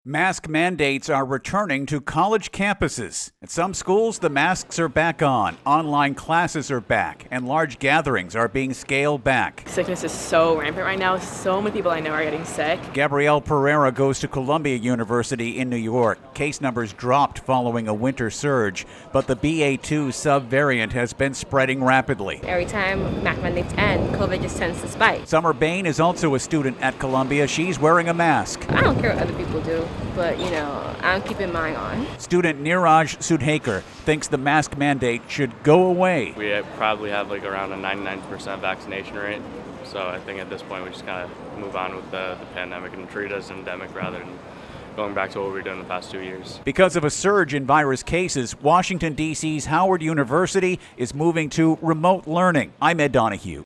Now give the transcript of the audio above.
Mask mandates are returning to college campuses. At some schools, the masks are back on, online classes are back, and large gatherings are being scaled back. Sickness is so rampant right now. So many people I know are getting sick. Gabrielle Pereira goes to Columbia University in New York. Case numbers dropped following a winter surge, but the BA2 subvariant has been spreading rapidly. Every time mask mandates end, COVID just tends to spike. Summer Bain is also a student at Columbia. She's wearing a mask. I don't care what other people do, but, I'm keeping mine on. Student Niraj Sudhakar thinks the mask mandate should go away. We probably have around a 99% vaccination rate. So I think at this point we just kind of move on with the pandemic and treat it as an endemic rather than going back to what we were doing the past 2 years. Because of a surge in virus cases, Washington, D.C.'s Howard University is moving to remote learning. I'm Ed Donahue.